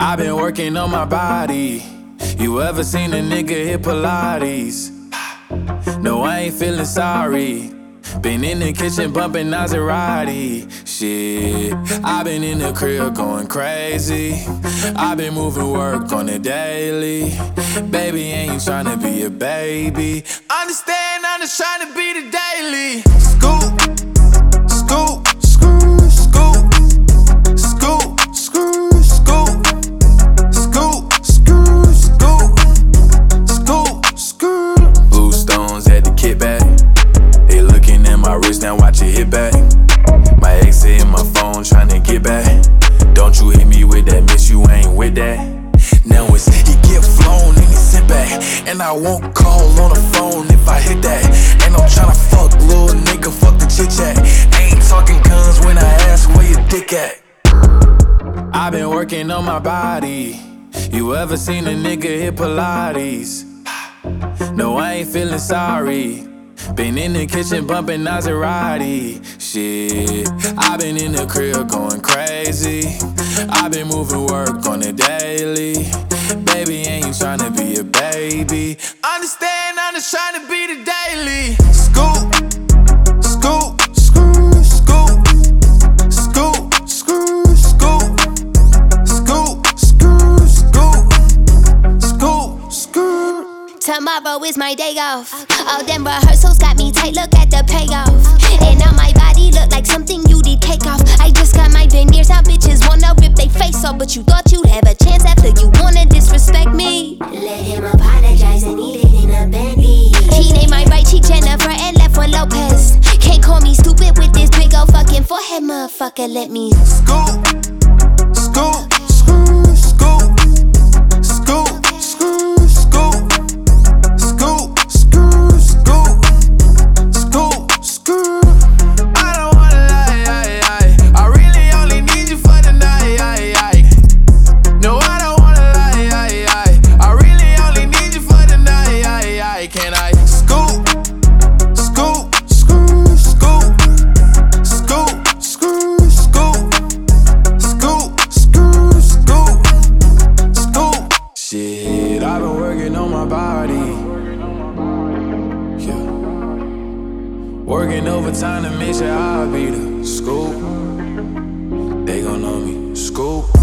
I've been working on my body. You ever seen a nigga hit Pilates? No, I ain't feeling sorry. Been in the kitchen bumping Maserati. Shit, I've been in the crib going crazy. I've been moving work on the daily. Baby, ain't tryna be a baby. Understand, I'm just tryna be the daily. Scoop, scoop, screw, scoop, scoop, screw, scoop, scoop, screw, scoop, scoop, screw. Blue stones at the kickback. They looking at my wrist, now watch it hit back. My ex hit my phone, tryna get back. Don't you hit me with that, miss, you ain't with that. Now it's he get flown and he sit back. And I won't call on the phone if I hit that. And I'm tryna fuck, little nigga, fuck the chit chat. Ain't talking guns when I ask where your dick at. I've been working on my body. You ever seen a nigga hit Pilates? No, I ain't feeling sorry. Been in the kitchen bumping Maserati. Shit, I've been in the crib going crazy. I've been moving work on the daily. Baby, ain't tryna be a baby. Understand, I'm just tryna be the daily. Scoop, scoop, screw, scoop, scoop, screw, scoop, scoop, screw, scoop, scoop, screw. Tomorrow is my day off. All them rehearsals got me tight, look at the payoff. And now my body look like something you did take off. I just got my veneers out, bitches wanna rip they face off. But you thought you'd have a chance after you wanna disrespect me. Let him apologize and eat it in a Bentley. He named my right cheek Jennifer and left one Lopez. Can't call me stupid with this big ol' fucking forehead, motherfucker, let me Scoop, scoop, screw, scoop, scoop, screw, scoop, scoop, screw, scoop, scoop, screw. I don't wanna lie, I really only need you for the night. No, I don't wanna lie, I really only need you for the night. Can I scoop, scoop, screw, scoop, scoop, screw, scoop, scoop, screw, scoop, scoop. Shit, I've been working on my body. Yeah. Working overtime to make sure I'll be the scoop. They gon' know me, scoop.